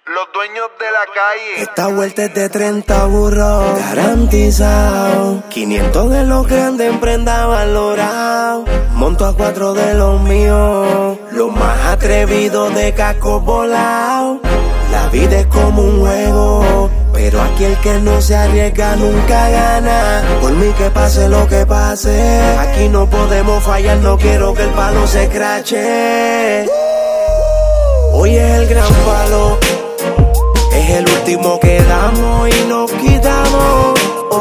Los dueños de la calle. Esta vuelta es de 30 burros, garantizado. 500 de los grandes en prenda valorado. Monto a 4 de los míos, los más atrevidos de casco volado. La vida es como un juego, pero aquí el que no se arriesga nunca gana. Por mí que pase lo que pase, aquí no podemos fallar, no quiero que el palo se crache. Hoy es el gran palo, es el último que damos y nos quitamos.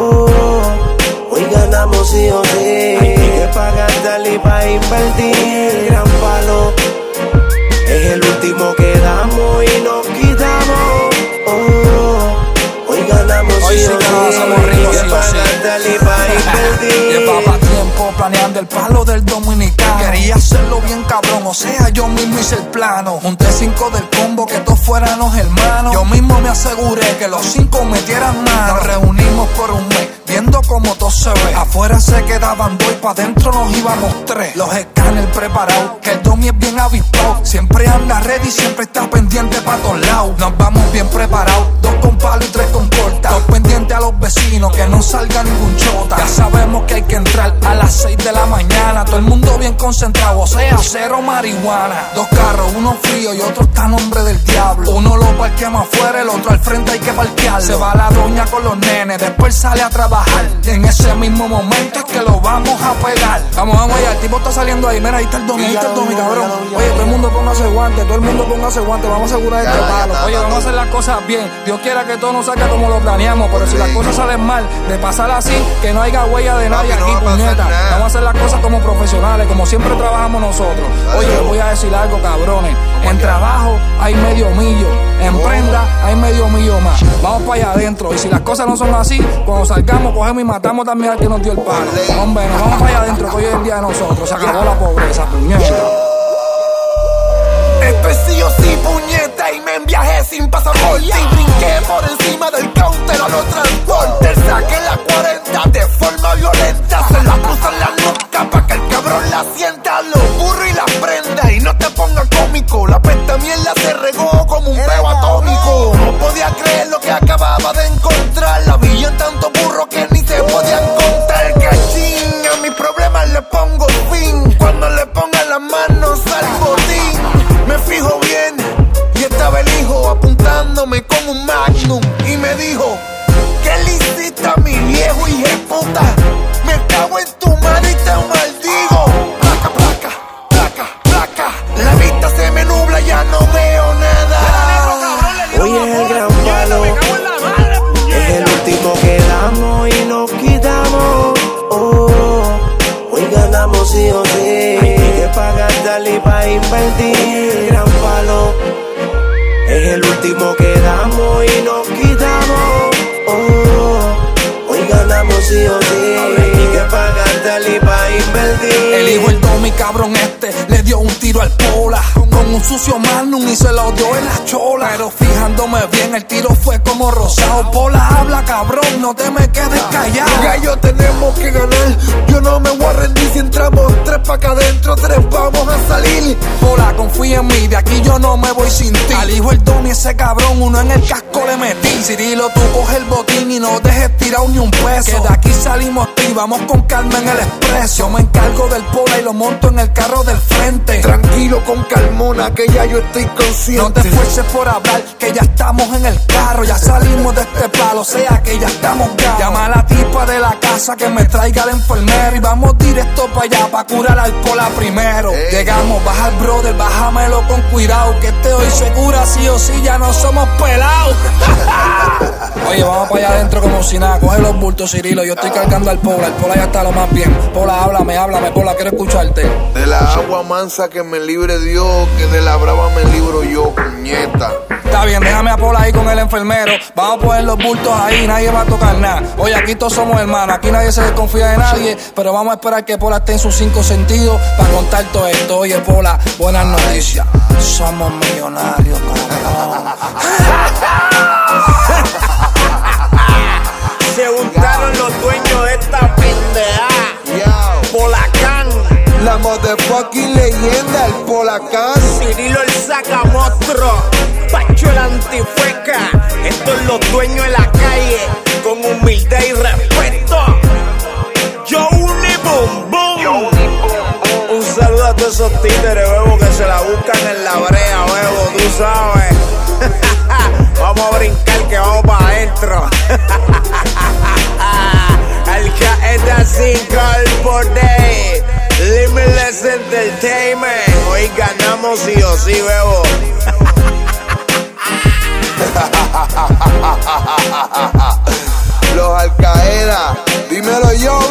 Hoy ganamos sí o sí, hay que pagar y para invertir. El gran palo, es el último que damos y nos quitamos. Hoy ganamos hoy sí sí o que sí, nos hacemos ricos sí o sí. y para invertir. Llevaba tiempo planeando el palo del dominicano. Quería hacerlo bien cabrón, o sea, yo mismo hice el plano. Junté 5 del combo, que todos fuéramos hermanos. Yo mismo me aseguré que los 5 metieran mano. Nos reunimos por un mes, viendo cómo todo se ve. Afuera se quedaban 2 y pa' dentro nos íbamos 3. Los escáneres preparados, que el domi es bien avispado. Siempre anda ready, siempre está pendiente pa' todos lados. Nos vamos bien preparados, 2 con palo y 3 con corta. Todos pendientes a los vecinos, que no salga ningún chota. Ya sabemos que hay que entrar a las 6 de la mañana. Todo el mundo bien concentrado, o sea, 0 marihuana. 2 carros, uno frío y otro está a nombre del diablo. Uno lo parqueamos afuera, el otro al frente hay que parquearlo. Se va la doña con los nenes, después sale a trabajar. Y en ese mismo momento es que lo vamos a pegar. Vamos allá, el tipo está saliendo ahí. Mira, ahí está el domi, cabrón. Oye, todo el mundo póngase guante, vamos a asegurar este palo. Oye, vamos a hacer las cosas bien. Dios quiera que todo nos salga como lo planeamos, pero si las cosas salen mal, de pasar así, que no haya huella de nadie aquí, puñeta. Vamos a hacer las cosas como profesionales, como siempre trabajamos nosotros. Oye, les voy a decir algo, cabrones. En trabajo hay medio millo, en prenda hay medio millo más. Vamos para allá adentro, y si las cosas no son así, cuando salgamos, cogemos y matamos también al que nos dio el palo. Hombre, nos vamos para allá adentro, que hoy es el día de nosotros. Se acabó la pobreza, puñeta. Esto es sí o sí, puñeta, y me viajé sin pasaporte. Y brinqué por encima del counter a los transportes. Saqué la 40 de forma violenta. Se la puse en la nuca pa' que el cabrón la sienta. Los burros y la prenda, y no te pongas cómico. La pesta mierda se regó como un peo atómico. No podía creer lo que acababa de encontrar. La vi en tanto burro que ni se podían contar. Cachín, a mis problemas le pongo fin. Cuando le ponga las manos al botín. Me fijo bien, y estaba el hijo apuntándome con un magnum. Y me dijo, ¿qué le hiciste a mi viejo hijeputa? Me cago en tu madre y te maldigo. Placa, placa, placa, placa. La vista se me nubla, ya no veo nada. Hoy es el gran palo, es el último que damos y nos quitamos. Hoy ganamos sí o sí, hay que pagar y para invertir. El gran palo, es el último que damos y nos quitamos. Hoy ganamos sí o sí, hay que pagar y para invertir. El hijo el domi, cabrón le dio un tiro al pola con un sucio magnum y se lo dio en la chola. Pero fijándome bien, el tiro fue como rosado. Pola, habla, cabrón, no te me quedes callado. Gallo, tenemos que ganar. Yo no me voy a rendir si entramos 3 pa' acá adentro, 3 vamos a salir. Pola, confía en mí, de aquí yo no me voy sin ti. Al hijo el domi, ese cabrón, uno en el casco le metí. Cirilo, tú coge el botín y no dejes tirado ni un peso. Que de aquí salimos y vamos con calma en el expreso. Yo me encargo del pola y lo monto en el carro del frente. Tranquilo con calmona, que ya yo estoy consciente. No te esfuerces por hablar, que ya estamos en el carro. Ya salimos de este palo, o sea que ya estamos ganos. Llama a la tipa de la casa que me traiga al enfermero. Y vamos directo para allá, pa' curar al pola primero. Llegamos, baja el brother, bájamelo con cuidado. Que este hoy se cura sí o sí, ya no somos pelados. Oye, vamos para allá adentro como si nada. Coge los bultos, Cirilo, yo estoy cargando al pola. El pola ya está lo más bien. Pola, háblame, pola, quiero escucharte. De la agua mansa que me libre Dios, que de la brava me libro yo, puñeta. Está bien, déjame a Pola ahí con el enfermero. Vamos a poner los bultos ahí, nadie va a tocar nada. Oye, aquí todos somos hermanos, aquí nadie se desconfía de nadie. Pero vamos a esperar que Pola esté en sus 5 sentidos para contar todo esto. Oye, Pola, buenas noticias. Somos millonarios, cabrón. Se juntaron los dueños de esta pendeja. Polacán, la motherfucking leyenda, el Polacán. Cirilo el sacamostro, Pacho el antifuego. títeres, bebo, que se la buscan en la brea, bebo, tú sabes. Vamos a brincar que vamos para adentro. Al 5 al poder. Limitless Entertainment. Hoy ganamos sí o sí, bebo. Los Al Qaeda, dímelo yo.